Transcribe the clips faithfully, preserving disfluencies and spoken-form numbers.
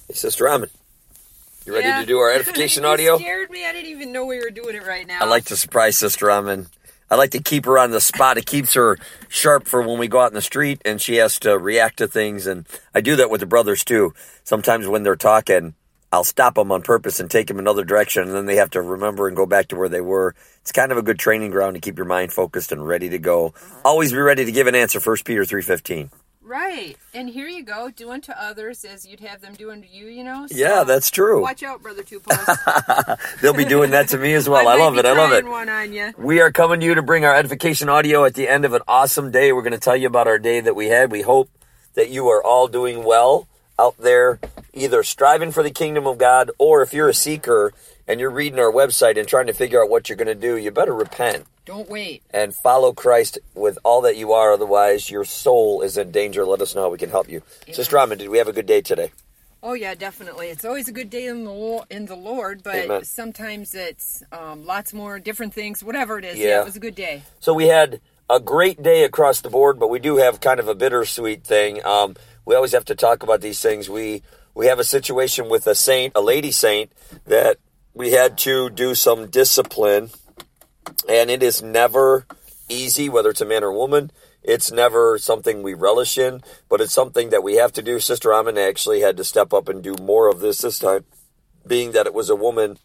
Hey, Sister Ramen, you ready yeah. to do our edification you audio? scared me. I didn't even know we were doing it right now. I like to surprise Sister Ramen. I like to keep her on the spot. It keeps her sharp for when we go out in the street and she has to react to things. And I do that with the brothers too. Sometimes when they're talking, I'll stop them on purpose and take them another direction. And then they have to remember and go back to where they were. It's kind of a good training ground to keep your mind focused and ready to go. Always be ready to give an answer. First Peter three fifteen. Right. And here you go, doing to others as you'd have them doing to you, you know? So yeah, that's true. Watch out, Brother Two-Post. They'll be doing that to me as well. I, I love it. I love it. One on you. We are coming to you to bring our edification audio at the end of an awesome day. We're going to tell you about our day that we had. We hope that you are all doing well out there, either striving for the kingdom of God, or if you're a seeker and you're reading our website and trying to figure out what you're going to do, you better repent. Don't wait. And follow Christ with all that you are. Otherwise, your soul is in danger. Let us know how we can help you. Yeah. Sister Ramen, did we have a good day today? Oh, yeah, definitely. It's always a good day in the in the Lord, but Amen. Sometimes it's um, lots more different things, whatever it is. Yeah. yeah, it was a good day. So we had a great day across the board, but we do have kind of a bittersweet thing. Um, we always have to talk about these things. We, we have a situation with a saint, a lady saint, that we had to do some discipline. And it is never easy, whether it's a man or woman. It's never something we relish in, but it's something that we have to do. Sister Ramen actually had to step up and do more of this this time, being that it was a woman.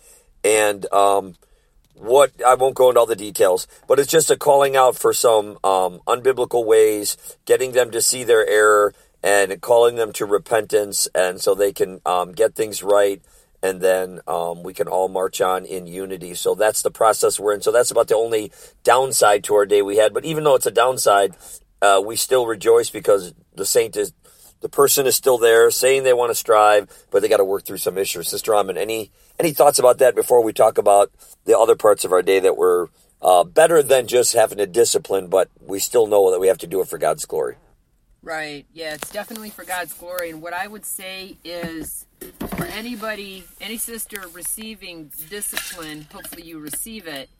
And um, what I won't go into all the details, but it's just a calling out for some um, unbiblical ways, getting them to see their error and calling them to repentance, and so they can um, get things right. And then um, we can all march on in unity. So that's the process we're in. So that's about the only downside to our day we had. But even though it's a downside, uh, we still rejoice because the saint is, the person is still there saying they want to strive, but they got to work through some issues. Sister Ramen, any any thoughts about that before we talk about the other parts of our day that were uh, better than just having a discipline, but we still know that we have to do it for God's glory? Right. Yeah, it's definitely for God's glory. And what I would say is, for anybody, any sister receiving discipline, hopefully you receive it.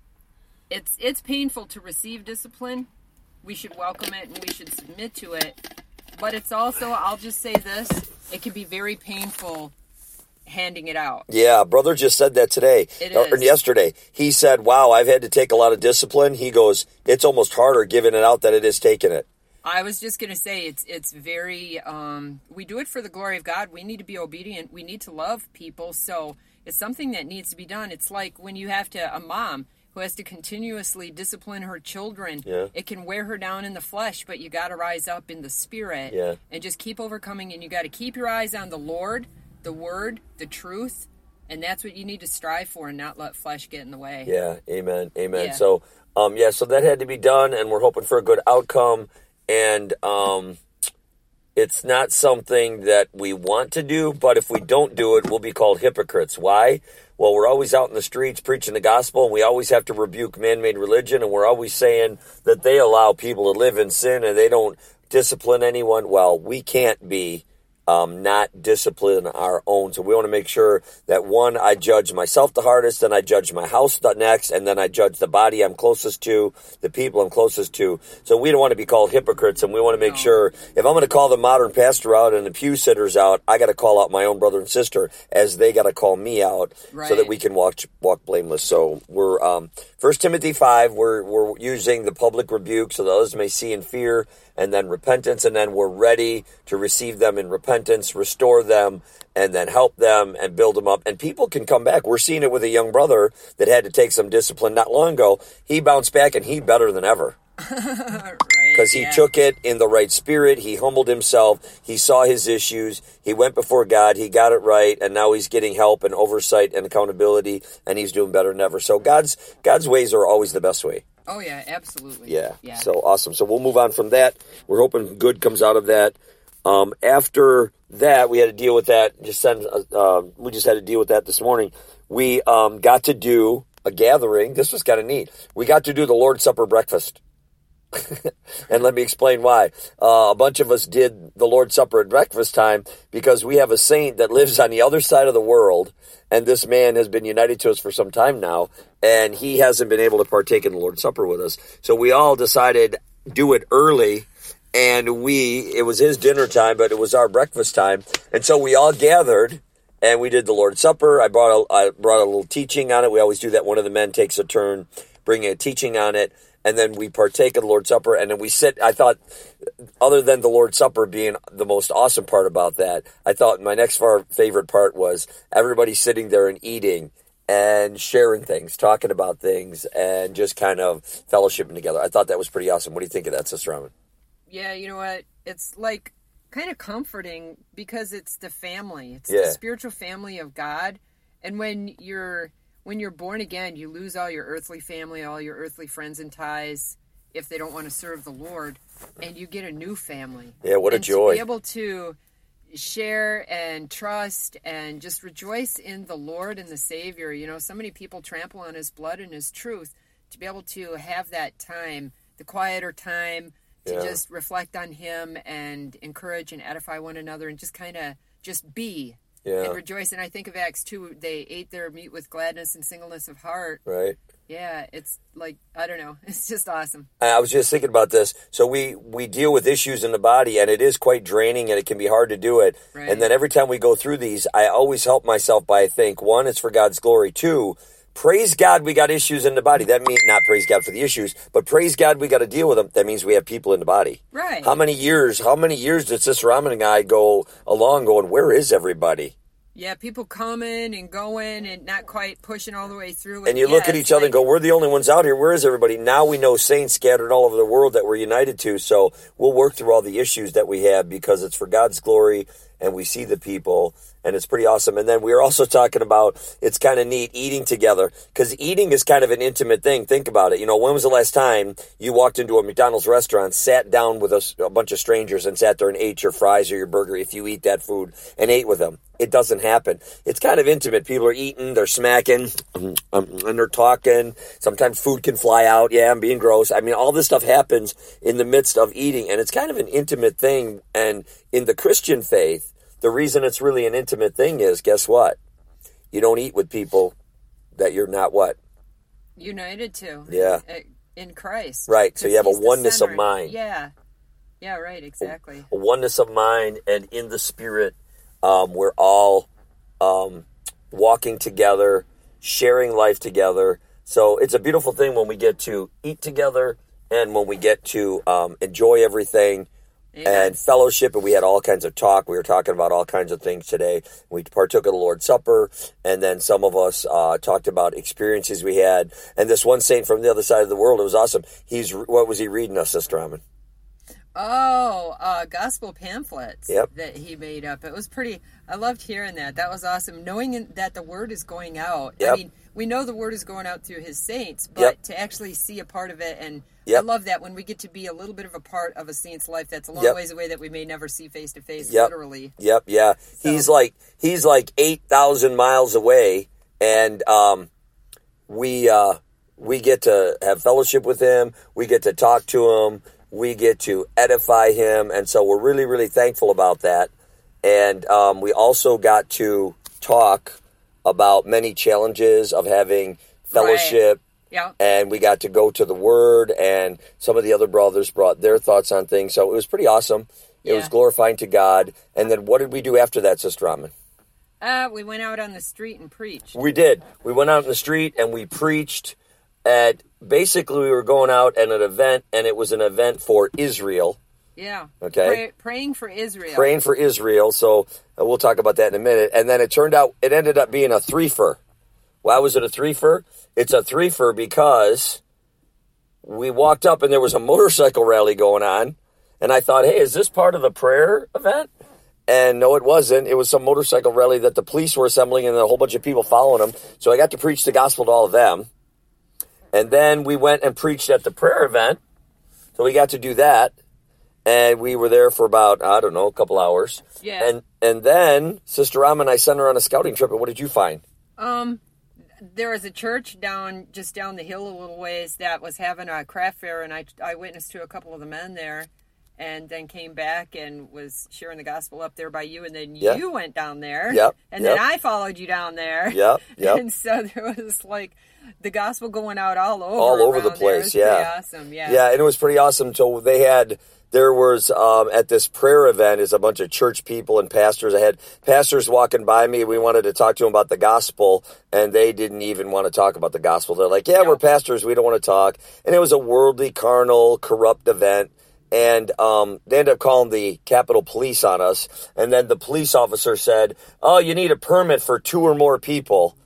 It's it's painful to receive discipline. We should welcome it and we should submit to it. But it's also, I'll just say this, it can be very painful handing it out. Yeah, brother just said that today. It or, is. Yesterday. He said, wow, I've had to take a lot of discipline. He goes, it's almost harder giving it out than it is taking it. I was just going to say, it's it's very, um, we do it for the glory of God. We need to be obedient. We need to love people. So it's something that needs to be done. It's like when you have to, a mom who has to continuously discipline her children. Yeah. It can wear her down in the flesh, but you got to rise up in the spirit. Yeah. And just keep overcoming. And you got to keep your eyes on the Lord, the word, the truth. And that's what you need to strive for and not let flesh get in the way. Yeah, amen, amen. Yeah. So, um, yeah, so that had to be done, and we're hoping for a good outcome. And um, it's not something that we want to do, but if we don't do it, we'll be called hypocrites. Why? Well, we're always out in the streets preaching the gospel, and we always have to rebuke man-made religion, and we're always saying that they allow people to live in sin and they don't discipline anyone. Well, we can't be Um, not discipline our own. So we want to make sure that, one, I judge myself the hardest, then I judge my house the next, and then I judge the body I'm closest to, the people I'm closest to. So we don't want to be called hypocrites, and we want to make No. sure, if I'm going to call the modern pastor out and the pew sitters out, I got to call out my own brother and sister as they got to call me out, Right. so that we can walk walk blameless. So we're um, First Timothy five, we're, we're using the public rebuke so that others may see and fear, and then repentance, and then we're ready to receive them in repentance, restore them, and then help them and build them up. And people can come back. We're seeing it with a young brother that had to take some discipline not long ago. He bounced back, and he better than ever. Because he yeah. took it in the right spirit. He humbled himself. He saw his issues. He went before God. He got it right, and now he's getting help and oversight and accountability, and he's doing better than ever. So God's God's ways are always the best way. Oh, yeah, absolutely. Yeah. yeah. So awesome. So we'll move on from that. We're hoping good comes out of that. Um, after that, we had to deal with that. Just send. Uh, we just had to deal with that this morning. We um, got to do a gathering. This was kind of neat. We got to do the Lord's Supper breakfast. And let me explain why. Uh, a bunch of us did the Lord's Supper at breakfast time because we have a saint that lives on the other side of the world, and this man has been united to us for some time now, and he hasn't been able to partake in the Lord's Supper with us. So we all decided do it early and we, it was his dinner time, but it was our breakfast time. And so we all gathered and we did the Lord's Supper. I brought a, I brought a little teaching on it. We always do that. One of the men takes a turn bringing a teaching on it. And then we partake of the Lord's Supper. And then we sit, I thought, other than the Lord's Supper being the most awesome part about that, I thought my next far favorite part was everybody sitting there and eating and sharing things, talking about things, and just kind of fellowshipping together. I thought that was pretty awesome. What do you think of that, Sister Raman? Yeah, you know what? It's like kind of comforting because it's the family. It's Yeah. the spiritual family of God. And when you're when you're born again, you lose all your earthly family, all your earthly friends and ties if they don't want to serve the Lord, and you get a new family. Yeah, what a and joy. To be able to share and trust and just rejoice in the Lord and the Savior. You know, so many people trample on His blood and His truth. To be able to have that time, the quieter time, to Yeah. just reflect on Him and encourage and edify one another and just kind of just be Yeah. and rejoice. And I think of Acts two, they ate their meat with gladness and singleness of heart. Right. Yeah, it's like, I don't know, it's just awesome. I was just thinking about this. So we, we deal with issues in the body, and it is quite draining, and it can be hard to do it. Right. And then every time we go through these, I always help myself by, I think, one, it's for God's glory. Two, praise God we got issues in the body. That means not praise God for the issues, but praise God we got to deal with them. That means we have people in the body. Right. How many years, how many years did Sister Raman and I go along going, where is everybody? Yeah, people coming and going and not quite pushing all the way through. And you yeah, look at it's each other like- and go, we're the only ones out here. Where is everybody? Now we know saints scattered all over the world that we're united to. So we'll work through all the issues that we have because it's for God's glory and we see the people and it's pretty awesome. And then we were also talking about, it's kind of neat eating together because eating is kind of an intimate thing. Think about it. You know, when was the last time you walked into a McDonald's restaurant, sat down with a, a bunch of strangers and sat there and ate your fries or your burger if you eat that food and ate with them? It doesn't happen. It's kind of intimate. People are eating, they're smacking, um, and they're talking. Sometimes food can fly out. Yeah, I'm being gross. I mean, all this stuff happens in the midst of eating, and it's kind of an intimate thing. And in the Christian faith, the reason it's really an intimate thing is, guess what? You don't eat with people that you're not what? United to. Yeah. In Christ. Right, so you have a He's the oneness of center. mind. Yeah. Yeah, right, exactly. A oneness of mind, and in the Spirit, um, we're all um, walking together, sharing life together. So it's a beautiful thing when we get to eat together and when we get to um, enjoy everything. Amen. And fellowship, and we had all kinds of talk. We were talking about all kinds of things today. We partook of the Lord's Supper, and then some of us uh, talked about experiences we had. And this one saint from the other side of the world, it was awesome. He's what was he reading us, Sister Raman? Oh, uh, gospel pamphlets Yep. that he made up. It was pretty, I loved hearing that. That was awesome. Knowing in- that the word is going out. Yep. I mean, we know the word is going out through his saints, but Yep. to actually see a part of it, and Yep. I love that when we get to be a little bit of a part of a saint's life that's a long Yep. ways away that we may never see face to face, Yep. literally. Yep, yeah. So- He's like he's like eight thousand miles away, and um, we uh, we get to have fellowship with him. We get to talk to him. We get to edify him, and so we're really, really thankful about that. And um, we also got to talk about many challenges of having fellowship. Yeah. And we got to go to the Word, and some of the other brothers brought their thoughts on things. So it was pretty awesome. It Yeah. was glorifying to God. And then what did we do after that, Sister Raman? Uh, we went out on the street and preached. We did. We went out in the street and we preached at, basically we were going out at an event, and it was an event for Israel. Yeah. Okay. Pray, praying for Israel. Praying for Israel. So uh, we'll talk about that in a minute. And then it turned out, it ended up being a threefer. Why was it a threefer? It's a threefer because we walked up and there was a motorcycle rally going on. And I thought, hey, is this part of the prayer event? And no, it wasn't. It was some motorcycle rally that the police were assembling and a whole bunch of people following them. So I got to preach the gospel to all of them. And then we went and preached at the prayer event. So we got to do that. And we were there for about, I don't know, a couple hours. Yeah. And and then Sister Raman and I sent her on a scouting trip. And what did you find? Um, there was a church down just down the hill a little ways that was having a craft fair, and I I witnessed to a couple of the men there, and then came back and was sharing the gospel up there by you, and then Yep. you went down there, Yep. and Yep. then I followed you down there. Yep. Yep. And so there was like the gospel going out all over, All over the around there. It place, was yeah. pretty awesome, yeah. Yeah, and it was pretty awesome. So they had, there was, um, at this prayer event is a bunch of church people and pastors. I had pastors walking by me. We wanted to talk to them about the gospel, and they didn't even want to talk about the gospel. They're like, yeah, No. we're pastors. We don't want to talk. And it was a worldly, carnal, corrupt event. And um, they ended up calling the Capitol Police on us. And then the police officer said, oh, you need a permit for two or more people.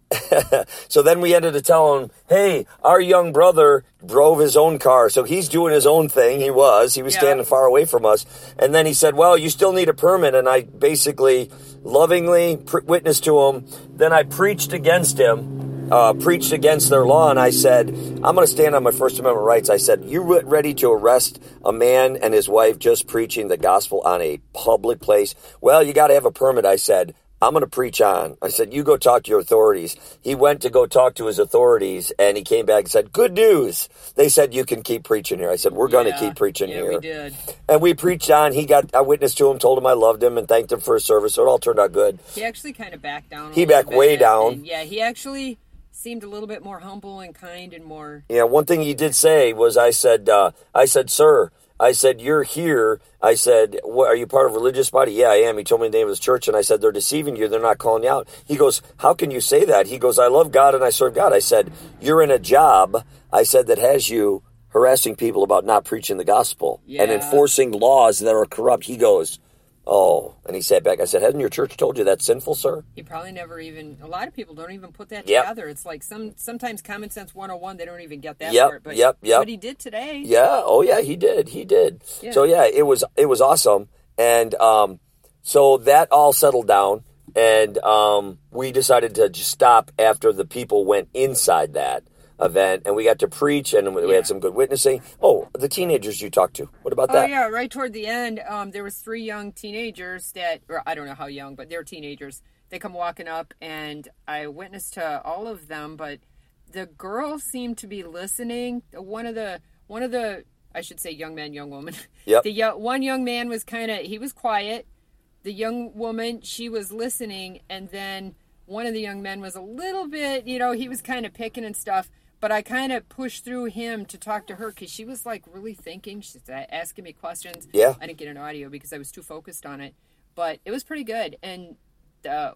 So then we ended up telling him, hey, our young brother drove his own car. So he's doing his own thing. He was. He was Yeah. standing far away from us. And then he said, well, you still need a permit. And I basically lovingly pr- witnessed to him. Then I preached against him, uh, preached against their law. And I said, I'm going to stand on my First Amendment rights. I said, you ready to arrest a man and his wife just preaching the gospel on a public place? Well, you got to have a permit. I said, I'm going to preach on. I said, you go talk to your authorities. He went to go talk to his authorities, and he came back and said, good news. They said, you can keep preaching here. I said, we're going to Yeah. keep preaching yeah, here. we did. And we preached on. He got, I witnessed to him, told him I loved him, and thanked him for his service. So it all turned out good. He actually kind of backed down. a He little backed bit, way down. and yeah, he actually seemed a little bit more humble and kind and more. Yeah, one thing he did say was, I said, uh, I said, sir, I said, you're here. I said, what, are you part of a religious body? Yeah, I am. He told me the name of his church, and I said, they're deceiving you. They're not calling you out. He goes, how can you say that? He goes, I love God and I serve God. I said, you're in a job, I said, that has you harassing people about not preaching the gospel and Yeah. enforcing laws that are corrupt. He goes, oh, and he sat back. I said, hasn't your church told you that's sinful, sir? He probably never even. A lot of people don't even put that Yep. together. It's like some sometimes common sense one oh one. They don't even get that Yep, part. But yep, yep. what he did today. Yeah. Oh, yeah. He did. He did. Yeah. So yeah, it was it was awesome, and um, so that all settled down, and um, we decided to just stop after the people went inside that event, and we got to preach, and we Yeah. had some good witnessing. Oh, the teenagers you talked to. What about Oh that? yeah, right toward the end, um, there was three young teenagers that, or I don't know how young, but they're teenagers. They come walking up, and I witnessed to all of them, but the girls seemed to be listening. One of the, one of the, I should say, young man, young woman. Yep. The yo- one young man was kind of, he was quiet. The young woman, she was listening, and then one of the young men was a little bit, you know, he was kind of picking and stuff. But I kind of pushed through him to talk to her because she was like really thinking. She's asking me questions. Yeah. I didn't get an audio because I was too focused on it. But it was pretty good. And the,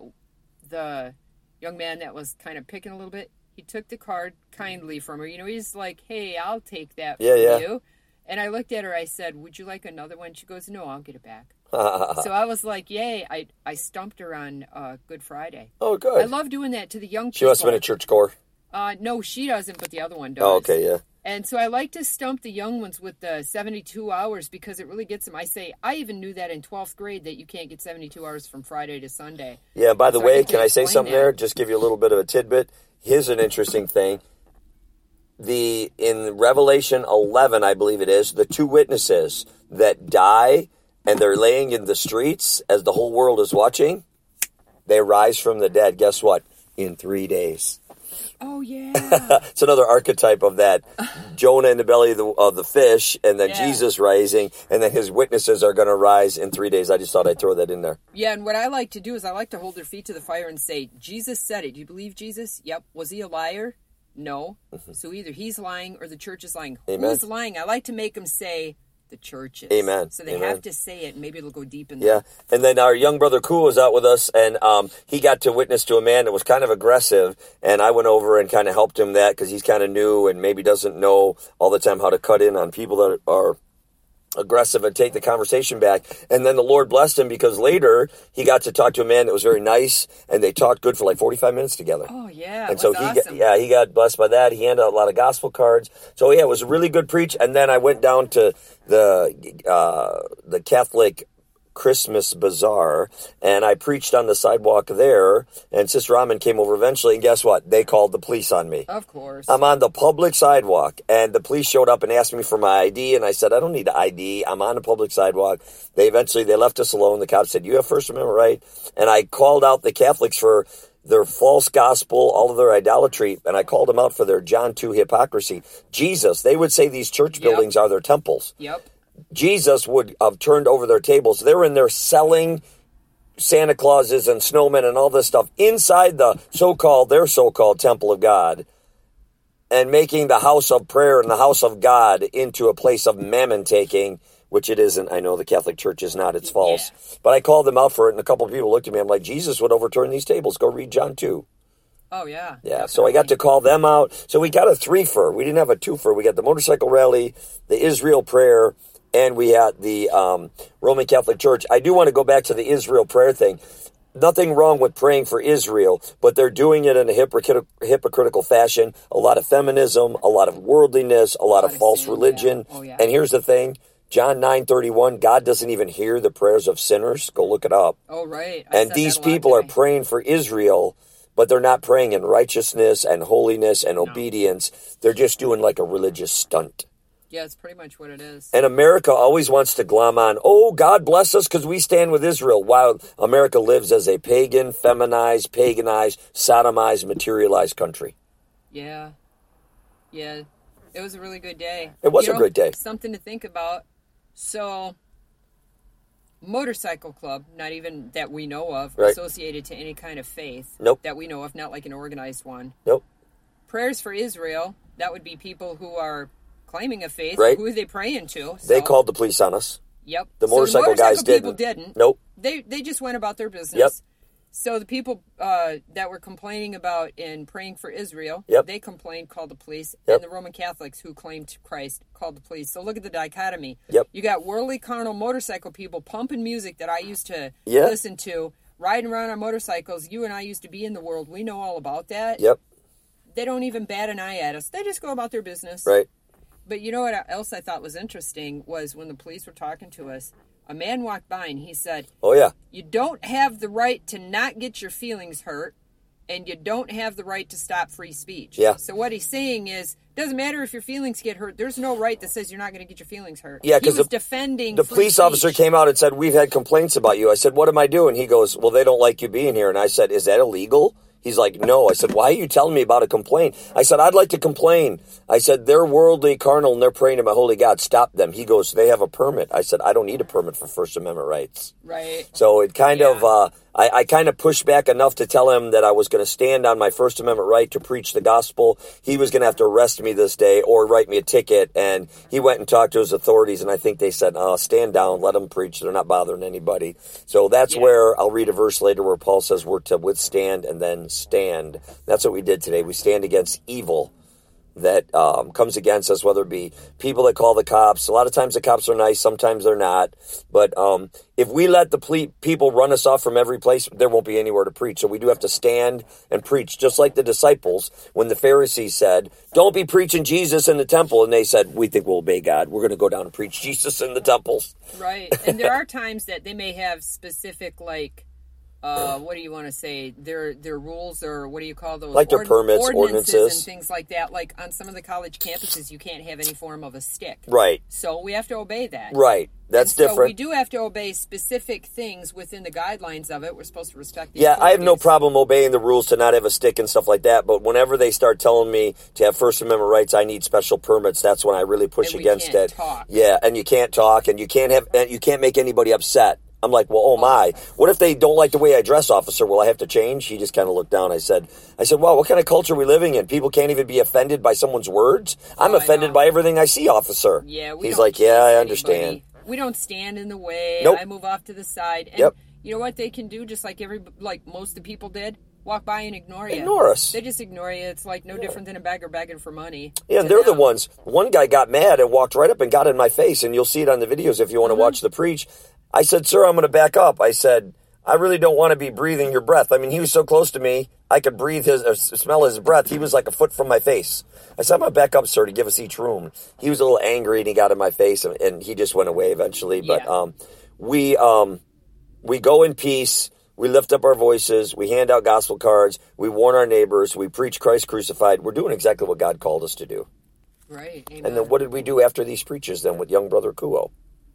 the young man that was kind of picking a little bit, he took the card kindly from her. You know, he's like, hey, I'll take that Yeah, from yeah. you. And I looked at her. I said, would you like another one? She goes, no, I'll get it back. So I was like, yay. I, I stumped her on uh, Good Friday. Oh, good. I love doing that to the young people. She must have been a church core. Uh, no, she doesn't, but the other one does. Oh, okay, yeah. And so I like to stump the young ones with the seventy-two hours because it really gets them. I say, I even knew that in twelfth grade that you can't get seventy-two hours from Friday to Sunday. Yeah, by the So I way, get to can I say explain something that. there? Just give you a little bit of a tidbit. Here's an interesting thing. The in Revelation eleven, I believe it is, the two witnesses that die and they're laying in the streets as the whole world is watching, they rise from the dead. Guess what? In three days. Oh, yeah. It's another archetype of that. Jonah in the belly of the, of the fish, and then Yeah. Jesus rising, and then his witnesses are going to rise in three days. I just thought I'd throw that in there. Yeah, and what I like to do is I like to hold their feet to the fire and say, Jesus said it. Do you believe Jesus? Yep. Was he a liar? No. So either he's lying or the church is lying. Amen. Who's lying? I like to make them say the church is. Amen. So they Amen. have to say it, and maybe it'll go deep in Yeah, them. and then our young brother Cool was out with us, and um, he got to witness to a man that was kind of aggressive, and I went over and kind of helped him that because he's kind of new and maybe doesn't know all the time how to cut in on people that are aggressive and take the conversation back. And then the Lord blessed him because later he got to talk to a man that was very nice, and they talked good for like forty-five minutes together. Oh, yeah. And so that's he, awesome. got, yeah, he got blessed by that. He handed out a lot of gospel cards. So yeah, it was a really good preach. And then I went down to the uh, the Catholic Christmas Bazaar, and I preached on the sidewalk there. And Sister Raman came over eventually, and guess what? They called the police on me. Of course. I'm on the public sidewalk, and the police showed up and asked me for my I D, and I said, I don't need an I D. I'm on the public sidewalk. They eventually, they left us alone. The cop said, you have First Amendment right. And I called out the Catholics for their false gospel, all of their idolatry, and I called them out for their John two hypocrisy. Jesus, they would say these church Yep. buildings are their temples. Yep. Jesus would have turned over their tables. They're in there selling Santa Clauses and snowmen and all this stuff inside the so-called, their so-called temple of God, and making the house of prayer and the house of God into a place of mammon taking, which it isn't. I know the Catholic Church is not. It's false. Yeah. But I called them out for it, and a couple of people looked at me. I'm like, Jesus would overturn these tables. Go read John two. Oh, yeah. Yeah, definitely. So I got to call them out. So we got a three-fer. We didn't have a two-fer. We got the motorcycle rally, the Israel prayer, and we had the um, Roman Catholic Church. I do want to go back to the Israel prayer thing. Nothing wrong with praying for Israel, but they're doing it in a hypocritical, hypocritical fashion. A lot of feminism, a lot of worldliness, a lot, a lot of, of false sin, religion. Yeah. Oh, yeah. And here's the thing. John nine thirty-one, God doesn't even hear the prayers of sinners. Go look it up. Oh, right. I and these people are praying for Israel, but they're not praying in righteousness and holiness and no. obedience. They're just doing like a religious stunt. Yeah, it's pretty much what it is. And America always wants to glom on, oh, God bless us because we stand with Israel, while America lives as a pagan, feminized, paganized, sodomized, materialized country. Yeah. Yeah. It was a really good day. It was you a know, great day. Something to think about. So, motorcycle club, not even that we know of, right. associated to any kind of faith. Nope. That we know of, not like an organized one. Nope. Prayers for Israel, that would be people who are claiming a faith. Right. Who are they praying to? So. They called the police on us. Yep. The motorcycle, so the motorcycle guys people didn't. didn't. Nope. They they just went about their business. Yep. So the people uh, that were complaining about and praying for Israel, yep. they complained, called the police, yep. and the Roman Catholics who claimed Christ called the police. So look at the dichotomy. Yep. You got worldly, carnal motorcycle people pumping music that I used to yep. listen to, riding around on motorcycles. You and I used to be in the world. We know all about that. Yep. They don't even bat an eye at us. They just go about their business. Right. But you know what else I thought was interesting was when the police were talking to us, a man walked by and he said, oh, yeah. You don't have the right to not get your feelings hurt, and you don't have the right to stop free speech. Yeah. So what he's saying is, doesn't matter if your feelings get hurt. There's no right that says you're not going to get your feelings hurt. Yeah, because the, defending the free police speech. officer came out and said, we've had complaints about you. I said, what am I doing? He goes, well, they don't like you being here. And I said, is that illegal? He's like, no. I said, why are you telling me about a complaint? I said, I'd like to complain. I said, they're worldly, carnal, and they're praying to my holy God. Stop them. He goes, they have a permit. I said, I don't need a permit for First Amendment rights. Right. So it kind yeah. of, uh, I, I kind of pushed back enough to tell him that I was going to stand on my First Amendment right to preach the gospel. He was going to have to arrest me this day or write me a ticket. And he went and talked to his authorities, and I think they said, oh, stand down, let them preach. They're not bothering anybody. So that's yeah. where I'll read a verse later where Paul says we're to withstand and then stand. That's what we did today. We stand against evil that um, comes against us, whether it be people that call the cops. A lot of times the cops are nice, sometimes they're not. But um, if we let the ple- people run us off from every place, there won't be anywhere to preach. So we do have to stand and preach, just like the disciples when the Pharisees said, don't be preaching Jesus in the temple. And they said, we think we'll obey God. We're going to go down and preach Jesus in the temples. Right. And there are times that they may have specific, like, Uh, what do you want to say? Their their rules, or what do you call those? Like their Ord- permits, ordinances, ordinances, and things like that. Like on some of the college campuses, you can't have any form of a stick. Right. So we have to obey that. Right. That's and so different. we do have to obey specific things within the guidelines of it. We're supposed to respect the Yeah, I have no authorities. problem obeying the rules to not have a stick and stuff like that. But whenever they start telling me to have First Amendment rights, I need special permits. That's when I really push And we against can't it. talk. Yeah, and you can't talk, and you can't have, and you can't make anybody upset. I'm like, well, oh my. What if they don't like the way I dress, officer? Will I have to change? He just kind of looked down. I said, I said, wow, what kind of culture are we living in? People can't even be offended by someone's words? I'm Oh, I offended know. by everything I see, officer. Yeah, we He's don't like, yeah, chase I anybody. understand. We don't stand in the way. Nope. I move off to the side. And Yep. you know what they can do, just like every like most of the people did? Walk by and ignore you. Ignore us. They just ignore you. It's like no different than a beggar begging for money. Yeah, to they're the them. ones. One guy got mad and walked right up and got in my face, and you'll see it on the videos if you want to Mm-hmm. watch the preach. I said, sir, I'm going to back up. I said, I really don't want to be breathing your breath. I mean, he was so close to me, I could breathe his, or smell his breath. He was like a foot from my face. I said, I'm going to back up, sir, to give us each room. He was a little angry, and he got in my face, and, and he just went away eventually. But Yeah. um, we um, we go in peace. We lift up our voices. We hand out gospel cards. We warn our neighbors. We preach Christ crucified. We're doing exactly what God called us to do. Right. Amen. And then what did we do after these preachers then with young brother Kuo?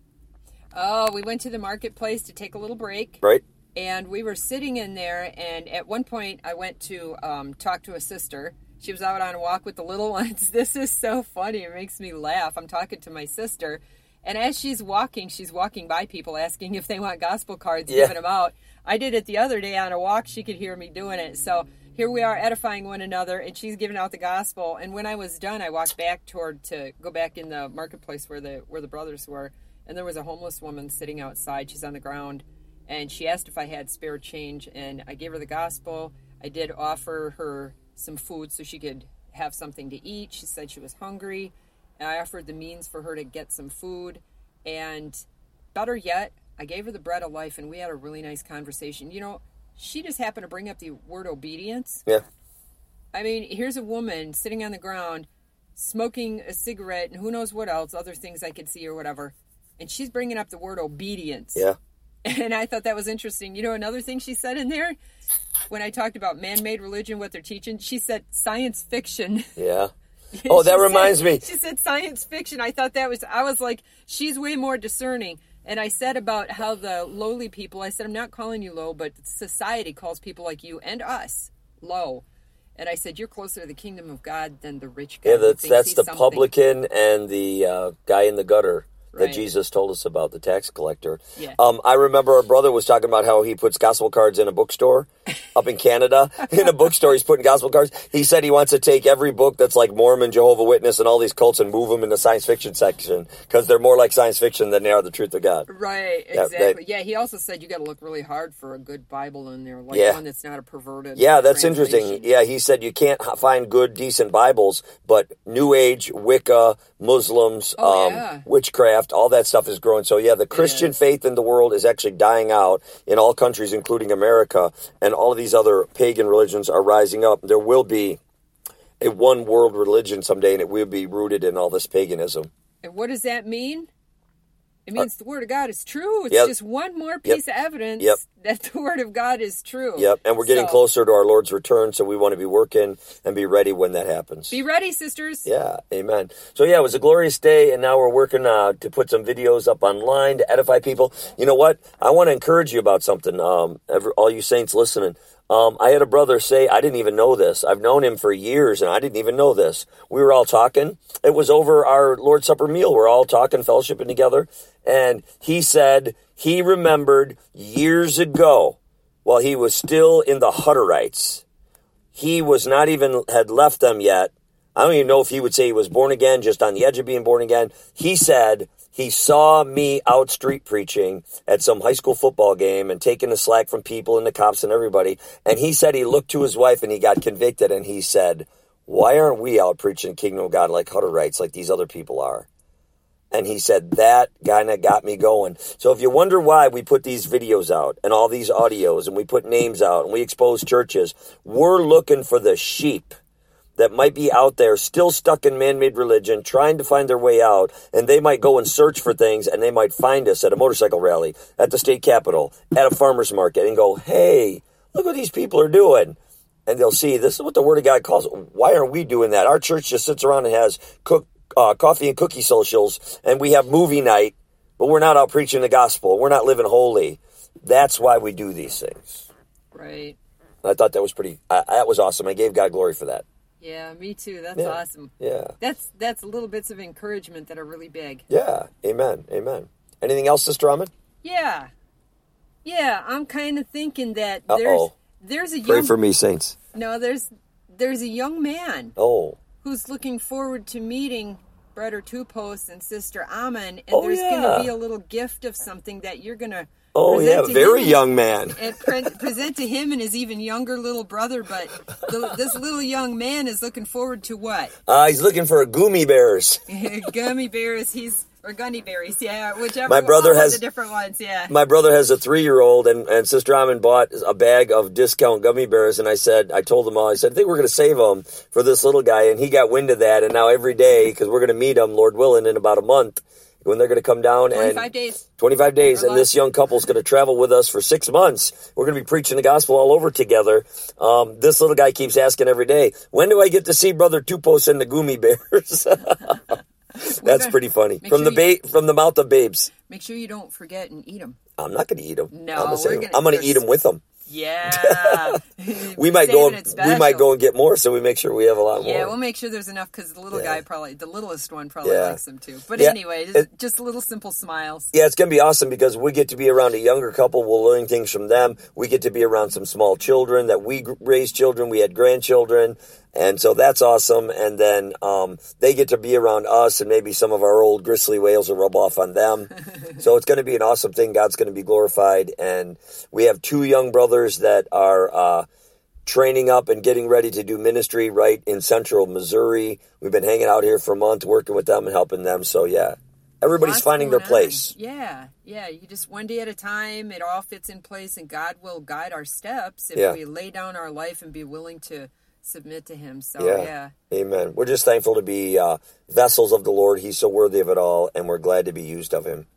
Oh, we went to the marketplace to take a little break. Right? And we were sitting in there, and at one point I went to um, talk to a sister. She was out on a walk with the little ones. This is so funny. It makes me laugh. I'm talking to my sister, And as she's walking, she's walking by people asking if they want gospel cards, Yeah. giving them out. I did it the other day on a walk. She could hear me doing it. So here we are edifying one another, and she's giving out the gospel. And when I was done, I walked back toward to go back in the marketplace where the where the brothers were. And there was a homeless woman sitting outside. She's on the ground. And she asked if I had spare change. And I gave her the gospel. I did offer her some food so she could have something to eat. She said she was hungry. And I offered the means for her to get some food. And better yet, I gave her the bread of life, and we had a really nice conversation. You know, she just happened to bring up the word obedience. Yeah. I mean, here's a woman sitting on the ground, smoking a cigarette, and who knows what else, other things I could see or whatever. And she's bringing up the word obedience. Yeah. And I thought that was interesting. You know, another thing she said in there, when I talked about man-made religion, what they're teaching, she said science fiction. Yeah. Oh, that She reminds said- me. She said science fiction. I thought that was, I was like, she's way more discerning. And I said about how the lowly people, I said, I'm not calling you low, but society calls people like you and us low. And I said, you're closer to the kingdom of God than the rich guy. Yeah, who that's thinks that's he's the something. publican and the uh, guy in the gutter that Right. Jesus told us about, the tax collector. Yeah. Um, I remember our brother was talking about how he puts gospel cards in a bookstore up in Canada. In a bookstore, he's putting gospel cards. He said he wants to take every book that's like Mormon, Jehovah Witness, and all these cults and move them in the science fiction section because they're more like science fiction than they are the truth of God. Right, Yeah, exactly. that- Yeah, he also said you got to look really hard for a good Bible in there, like Yeah. one that's not a perverted. Yeah, that's translation. interesting. Yeah, he said you can't h- find good, decent Bibles, but New Age, Wicca, Muslims, Oh, um, yeah. witchcraft, all that stuff is growing. So, yeah, the Christian is. faith in the world is actually dying out in all countries, including America, and all of these other pagan religions are rising up. There will be a one world religion someday, and it will be rooted in all this paganism. And what does that mean? It means the Word of God is true. It's Yep. just one more piece of evidence Yep. that the Word of God is true. Yep, and we're getting So, closer to our Lord's return, so we want to be working and be ready when that happens. Be ready, sisters. Yeah, amen. So yeah, it was a glorious day, and now we're working uh, to put some videos up online to edify people. You know what? I want to encourage you about something, um, every, all you saints listening. Um, I had a brother say, I didn't even know this. I've known him for years, and I didn't even know this. We were all talking. It was over our Lord's Supper meal. We're all talking, fellowshipping together. And he said he remembered years ago, while he was still in the Hutterites, he was not even, had left them yet. I don't even know if he would say he was born again, just on the edge of being born again. He said he saw me out street preaching at some high school football game and taking the slack from people and the cops and everybody. And he said he looked to his wife and he got convicted, and he said, why aren't we out preaching kingdom of God like Hutterites, like these other people are? And he said, that kind of got me going. So if you wonder why we put these videos out and all these audios and we put names out and we expose churches, we're looking for the sheep that might be out there still stuck in man-made religion, trying to find their way out, and they might go and search for things, and they might find us at a motorcycle rally, at the state capitol, at a farmer's market, and go, hey, look what these people are doing. And they'll see, this is what the Word of God calls it. Why aren't we doing that? Our church just sits around and has cook, uh, coffee and cookie socials, and we have movie night, but we're not out preaching the gospel. We're not living holy. That's why we do these things. Right. And I thought that was pretty, I, that was awesome. I gave God glory for that. Yeah, me too. That's Yeah. awesome. Yeah. That's that's little bits of encouragement that are really big. Yeah. Amen. Amen. Anything else, Sister Ahmed? Yeah. Yeah, I'm kind of thinking that Uh-oh. there's there's a young Pray for me, saints. No, there's there's a young man Oh. who's looking forward to meeting Brother Two Post and Sister Amen, and Oh, there's going yeah. to be a little gift of something that you're going to Oh, yeah. Very young man. and pre- present to him and his even younger little brother. But the, this little young man is looking forward to what? Uh, he's looking for gummy bears. Gummy bears. He's or gunny berries. Yeah, whichever. My brother all of has- the different ones. Yeah. My brother has a three-year-old, and, and Sister Ahmed bought a bag of discount gummy bears, and I said, I told them all, I said, I think we're going to save them for this little guy, and he got wind of that, and now every day, because we're going to meet him, Lord willing, in about a month, when they're going to come down. Twenty-five and days. twenty-five days, Or and this less. young couple's going to travel with us for six months. We're going to be preaching the gospel all over together. Um, this little guy keeps asking every day, when do I get to see Brother Two Post and the Gummy Bears? That's pretty funny. Make From sure the ba- from the mouth of babes. Make sure you don't forget and eat them. I'm not going to eat them. No, I'm going we're to gonna- I'm going to they're eat them with them. Yeah. we might go. Saving it We might special. go and get more, so we make sure we have a lot more. Yeah, we'll make sure there's enough because the little Yeah. guy probably, the littlest one probably Yeah. likes them too. But Yeah. anyway, just, It- just little simple smiles. Yeah, it's going to be awesome because we get to be around a younger couple. We'll learn things from them. We get to be around some small children that we gr- raised children. We had grandchildren. And so that's awesome. And then um, they get to be around us, and maybe some of our old gristly wails will rub off on them. So it's going to be an awesome thing. God's going to be glorified. And we have two young brothers that are uh, training up and getting ready to do ministry right in central Missouri. We've been hanging out here for a month, working with them and helping them. So, yeah, everybody's Lots finding their going on. place. Yeah, yeah. You just one day at a time, it all fits in place, and God will guide our steps if Yeah. we lay down our life and be willing to submit to Him. So, Yeah. yeah. Amen. We're just thankful to be uh, vessels of the Lord. He's so worthy of it all, and we're glad to be used of Him.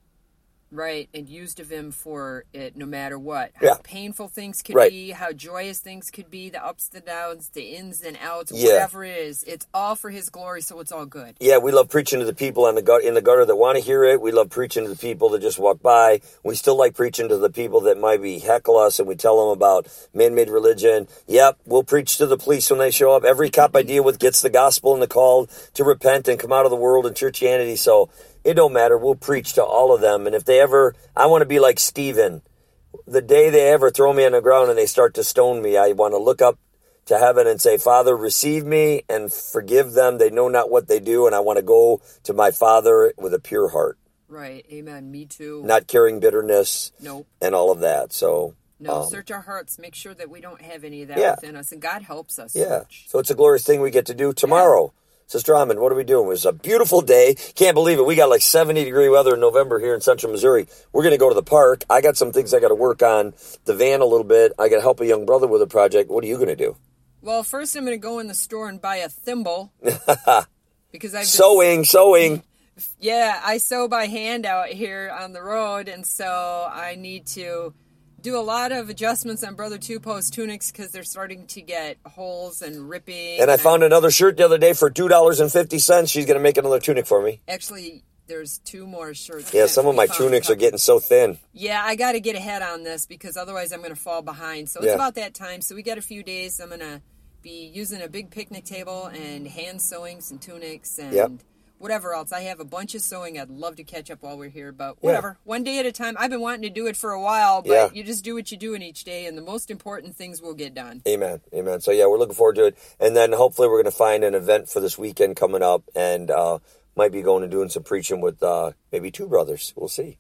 Right, and used of Him for it no matter what. How Yeah. painful things could Right. be, how joyous things could be, the ups, the downs, the ins and outs, Yeah. whatever it is. It's all for His glory, so it's all good. Yeah, we love preaching to the people on the gut in the gutter that want to hear it. We love preaching to the people that just walk by. We still like preaching to the people that might be heckle us, and we tell them about man-made religion. Yep, we'll preach to the police when they show up. Every cop I deal with gets the gospel and the call to repent and come out of the world and churchianity. So it don't matter. We'll preach to all of them. And if they ever, I want to be like Stephen. The day they ever throw me on the ground and they start to stone me, I want to look up to heaven and say, Father, receive me and forgive them. They know not what they do. And I want to go to my Father with a pure heart, Right, amen. Me too. not carrying bitterness Nope. and all of that. So, No, um, search our hearts. Make sure that we don't have any of that Yeah. within us. And God helps us. yeah. Search. So it's a glorious thing we get to do tomorrow. Sister Amon, what are we doing? It was a beautiful day. Can't believe it. We got like seventy degree weather in November here in central Missouri. We're going to go to the park. I got some things I got to work on the van a little bit. I got to help a young brother with a project. What are you going to do? Well, first I'm going to go in the store and buy a thimble. because I've been, Sewing, sewing. Yeah, I sew by hand out here on the road. And so I need to do a lot of adjustments on Brother Two Post tunics because they're starting to get holes and ripping. And I found another shirt the other day for two dollars and fifty cents. She's going to make another tunic for me. Actually, there's two more shirts. Yeah, that some of we my found tunics are coming. getting so thin. Yeah, I got to get ahead on this because otherwise I'm going to fall behind. So it's Yeah. about that time. So we got a few days. I'm going to be using a big picnic table and hand sewing some tunics and Yep. whatever else. I have a bunch of sewing. I'd love to catch up while we're here, but whatever. One day at a time. I've been wanting to do it for a while, but Yeah. you just do what you do in each day, and the most important things will get done. Amen. Amen. So, yeah, we're looking forward to it. And then hopefully we're going to find an event for this weekend coming up, and uh, might be going and doing some preaching with uh, maybe two brothers. We'll see.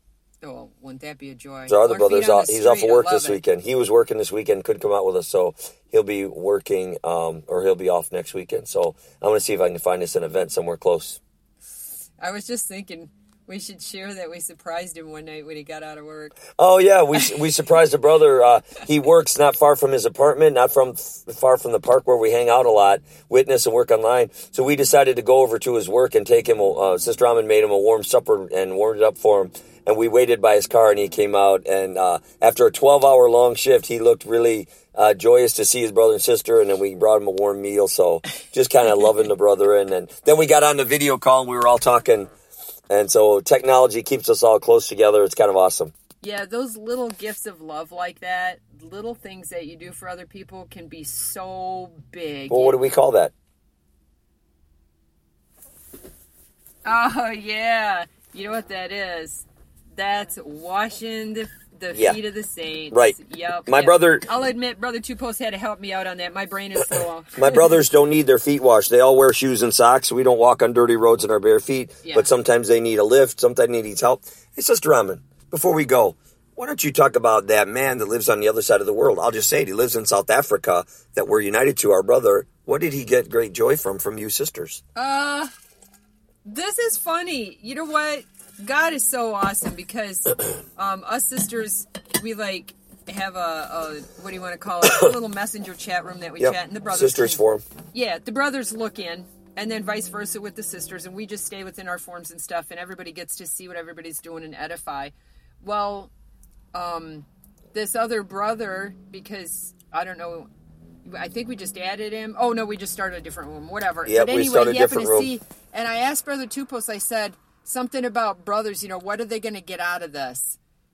Oh, wouldn't that be a joy? So our other More feet brother's on off, the he's off street. of work I love this it. weekend. He was working this weekend, couldn't come out with us, so he'll be working, um, or he'll be off next weekend. So I'm going to see if I can find us an event somewhere close. I was just thinking we should share that we surprised him one night when he got out of work. Oh yeah, we we surprised a brother. Uh, he works not far from his apartment, not from far from the park where we hang out a lot, witness and work online. So we decided to go over to his work and take him. Uh, Sister Amon made him a warm supper and warmed it up for him. And we waited by his car, and he came out. And uh, after a twelve-hour long shift, he looked really uh, joyous to see his brother and sister. And then we brought him a warm meal. So just kind of loving the brother. And, and then we got on the video call, and we were all talking. And so technology keeps us all close together. It's kind of awesome. Yeah, those little gifts of love like that, little things that you do for other people can be so big. Well, what do we call that? Oh, yeah. You know what that is? That's washing the, the Yeah. feet of the saints. Right. Yep. My Yep. brother- I'll admit, Brother Two Post had to help me out on that. My brain is full. My brothers don't need their feet washed. They all wear shoes and socks. We don't walk on dirty roads in our bare feet. Yeah. But sometimes they need a lift. Sometimes they need help. Hey, Sister Amon, before we go, why don't you talk about that man that lives on the other side of the world? I'll just say it. He lives in South Africa that we're united to, our brother. What did he get great joy from, from you sisters? Uh, this is funny. You know what? God is so awesome because um, us sisters, we like have a, a what do you want to call it? A little messenger chat room that we Yep. chat, and the brothers Sisters can- Forum. Yeah, the brothers look in, and then vice versa with the sisters, and we just stay within our forms and stuff, and everybody gets to see what everybody's doing and edify. Well, um, this other brother, because I don't know, I think we just added him. Oh no, we just started a different room. Whatever. Yep, but we anyway, started a he happened different to room. see, and I asked Brother Tupos. I said something about brothers. You know, what are they going to get out of this?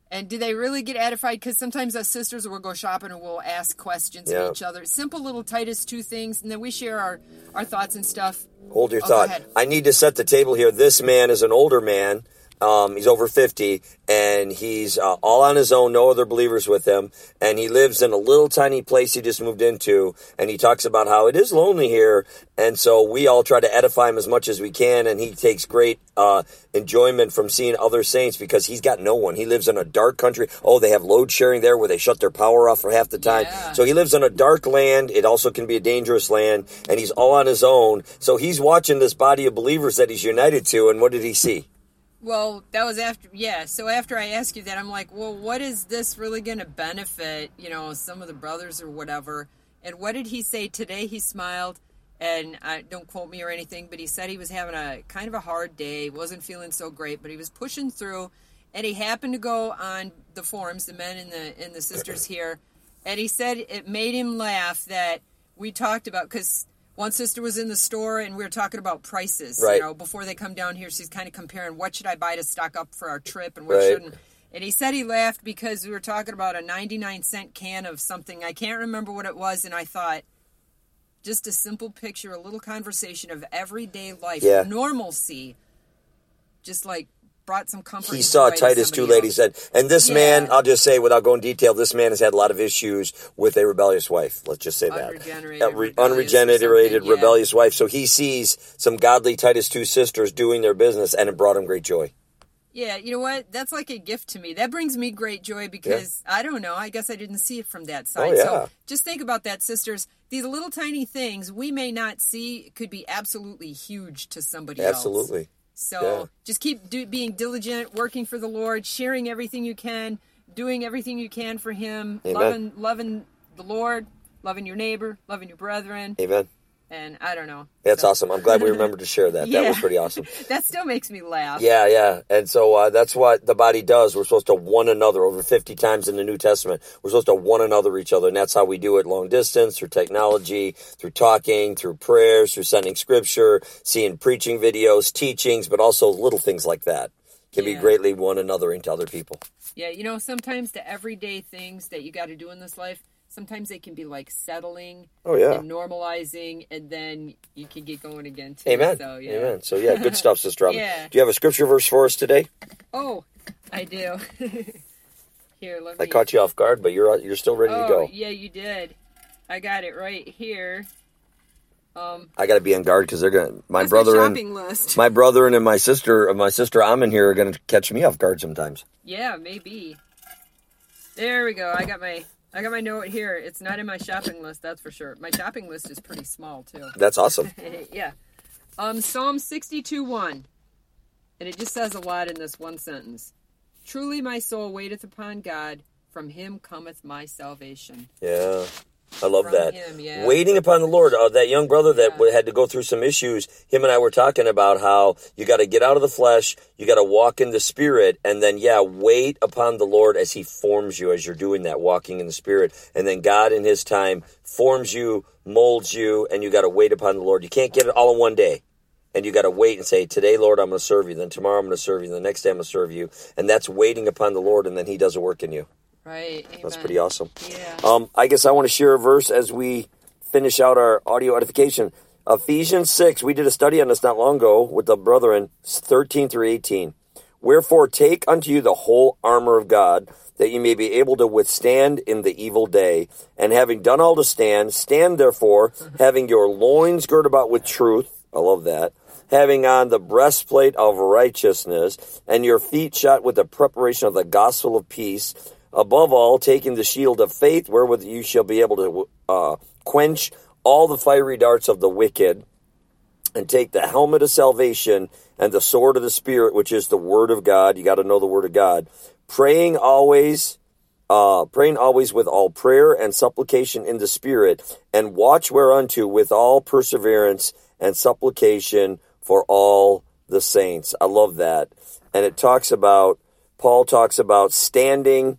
And do they really get edified? Because sometimes us sisters will go shopping and we'll ask questions Yeah. of each other. Simple little Titus two things, and then we share our, our thoughts and stuff. Hold your Oh, go thought. ahead. I need to set the table here. This man is an older man. Um, he's over fifty, and he's uh, all on his own, no other believers with him, and he lives in a little tiny place he just moved into, and he talks about how it is lonely here, and so we all try to edify him as much as we can, and he takes great uh, enjoyment from seeing other saints because he's got no one. He lives in a dark country. Oh, they have load sharing there where they shut their power off for half the time. Yeah. So he lives in a dark land. It also can be a dangerous land, and he's all on his own. So he's watching this body of believers that he's united to, and what did he see? Well, that was after, yeah. So after I asked you that, I'm like, well, what is this really going to benefit, you know, some of the brothers or whatever? And what did he say today? He smiled, and I, don't quote me or anything, but he said he was having a kind of a hard day, wasn't feeling so great, but he was pushing through, and he happened to go on the forums, the men and the and the sisters here, and he said it made him laugh that we talked about, because one sister was in the store and we were talking about prices, Right. you know, before they come down here. She's kind of comparing what should I buy to stock up for our trip and what Right. shouldn't. And he said he laughed because we were talking about a ninety-nine cent can of something. I can't remember what it was. And I thought, just a simple picture, a little conversation of everyday life, Yeah. normalcy, just like brought some comfort. He and saw joy to Titus two somebody ladies else. said, and this Yeah. man, I'll just say without going detail, this man has had a lot of issues with a rebellious wife. Let's just say that. Unregenerated, A re- rebellious or unregenerated, something, yeah. rebellious wife. So he sees some godly Titus two sisters doing their business, and it brought him great joy. Yeah, you know what? That's like a gift to me. That brings me great joy because, I don't know, I guess I didn't see it from that side. Oh, yeah. So just think about that, sisters. These little tiny things we may not see could be absolutely huge to somebody else. Absolutely. So Yeah. just keep do, being diligent, working for the Lord, sharing everything you can, doing everything you can for Him, Amen. loving loving the Lord, loving your neighbor, loving your brethren, Amen. and I don't know. That's So- awesome. I'm glad we remembered to share that. That Yeah. was pretty awesome. That still makes me laugh. Yeah, yeah. And so uh, that's what the body does. We're supposed to one another over fifty times in the New Testament. We're supposed to one another each other. And that's how we do it long distance, through technology, through talking, through prayers, through sending scripture, seeing preaching videos, teachings, but also little things like that can be Yeah. greatly one anothering to other people. Yeah, you know, sometimes the everyday things that you got to do in this life, sometimes they can be like settling Oh, yeah. and normalizing, and then you can get going again too. Amen. So, yeah. Amen. So, yeah, good stuff, Sister Robin. Yeah. Do you have a scripture verse for us today? Oh, I do. Here, let me. I caught you off guard, but you're you're still ready oh, to go. yeah, you did. I got it right here. Um, I got to be on guard because they're gonna my that's brother my and shopping list. my brother and my sister, my sister Amin here are gonna catch me off guard sometimes. Yeah, maybe. There we go. I got my I got my note here. It's not in my shopping list, that's for sure. My shopping list is pretty small too. That's awesome. Yeah. Um, Psalm sixty-two one. And it just says a lot in this one sentence. Truly my soul waiteth upon God. From him cometh my salvation. Yeah. I love From that. him, yeah. Waiting upon the Lord. Uh, that young brother that Yeah. had to go through some issues, him and I were talking about how you got to get out of the flesh, you got to walk in the Spirit, and then, yeah, wait upon the Lord as He forms you as you're doing that, walking in the Spirit. And then God in His time forms you, molds you, and you got to wait upon the Lord. You can't get it all in one day. And you got to wait and say, today, Lord, I'm going to serve you. Then tomorrow, I'm going to serve you. The next day, I'm going to serve you. And that's waiting upon the Lord, and then He does a work in you. Right. Amen. That's pretty awesome. Yeah. Um, I guess I want to share a verse as we finish out our audio edification. Ephesians six, we did a study on this not long ago with the brethren, thirteen through eighteen. Wherefore take unto you the whole armor of God, that ye may be able to withstand in the evil day. And having done all to stand, stand therefore, having your loins girt about with truth. I love that. Having on the breastplate of righteousness, and your feet shod with the preparation of the gospel of peace. Above all, taking the shield of faith, wherewith you shall be able to uh, quench all the fiery darts of the wicked, and take the helmet of salvation and the sword of the Spirit, which is the word of God. You got to know the word of God. Praying always, uh, praying always with all prayer and supplication in the Spirit, and watch whereunto with all perseverance and supplication for all the saints. I love that. And it talks about, Paul talks about standing.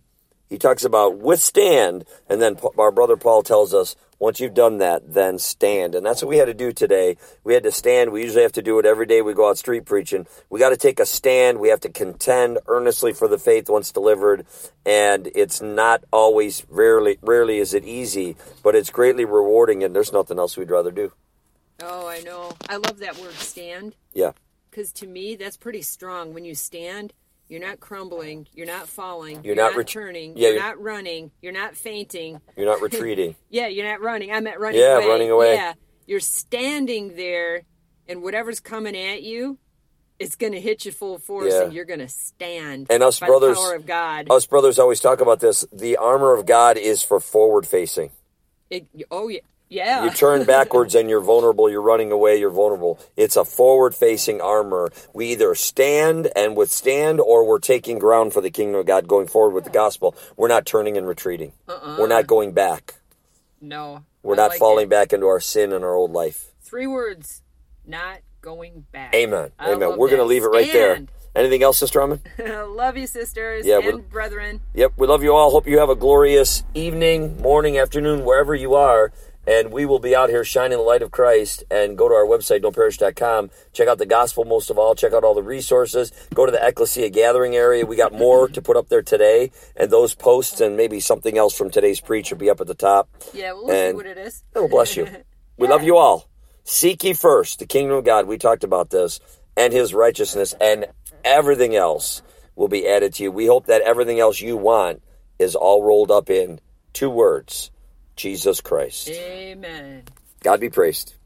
he talks about withstand, and then our brother Paul tells us, once you've done that, then stand. And that's what we had to do today. We had to stand. We usually have to do it every day we go out street preaching. We got to take a stand. We have to contend earnestly for the faith once delivered. And it's not always, rarely, rarely is it easy, but it's greatly rewarding, and there's nothing else we'd rather do. Oh, I know. I love that word, stand. Yeah. Because to me, that's pretty strong. When you stand, you're not crumbling, you're not falling, You're you're, not not, ret- turning, yeah, you're, you're- not running, you're not fainting. You're not retreating. Yeah, you're not running. I meant running Yeah, away. running away. Yeah, you're standing there, and whatever's coming at you, it's going to hit you full force, Yeah. and you're going to stand And us by brothers, the power of God. us brothers always talk about this. The armor of God is for forward facing. It, oh, yeah. Yeah. You turn backwards and you're vulnerable. You're running away. You're vulnerable. It's a forward-facing armor. We either stand and withstand, or we're taking ground for the kingdom of God, going forward with the gospel. We're not turning and retreating. Uh-uh. We're not going back. No. We're I not like falling it. back into our sin and our old life. Three words. Not going back. Amen. I Amen. love We're going to that. leave it right there. Stand. Anything else, Sister Armin? Love you, sisters Yeah, and we- brethren. Yep. We love you all. Hope you have a glorious evening, morning, afternoon, wherever you are. And we will be out here shining the light of Christ. And go to our website, don't perish dot com. Check out the gospel most of all. Check out all the resources. Go to the Ecclesia Gathering area. We got more to put up there today. And those posts and maybe something else from today's preach will be up at the top. Yeah, we'll And see what it is. it'll bless you. We love you all. Seek ye first the kingdom of God. We talked about this. And his righteousness. And everything else will be added to you. We hope that everything else you want is all rolled up in two words. Jesus Christ. Amen. God be praised.